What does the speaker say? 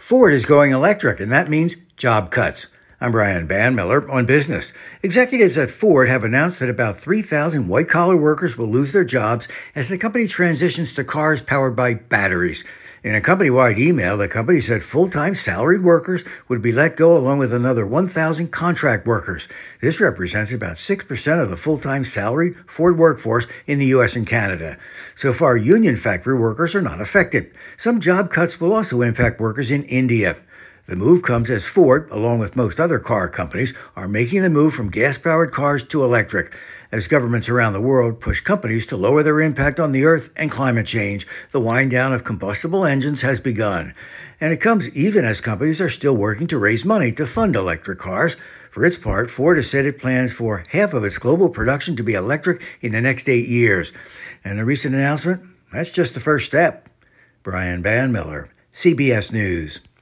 Ford is going electric, and that means job cuts. I'm Brian Bandmiller on Business. Executives at Ford have announced that about 3,000 white-collar workers will lose their jobs as the company transitions to cars powered by batteries. In a company-wide email, the company said full-time salaried workers would be let go along with another 1,000 contract workers. This represents about 6% of the full-time salaried Ford workforce in the U.S. and Canada. So far, union factory workers are not affected. Some job cuts will also impact workers in India. The move comes as Ford, along with most other car companies, are making the move from gas-powered cars to electric. As governments around the world push companies to lower their impact on the earth and climate change, the wind down of combustible engines has begun. And it comes even as companies are still working to raise money to fund electric cars. For its part, Ford has said it plans for half of its global production to be electric in the next 8 years. And the recent announcement, that's just the first step. Brian Bandmiller, CBS News.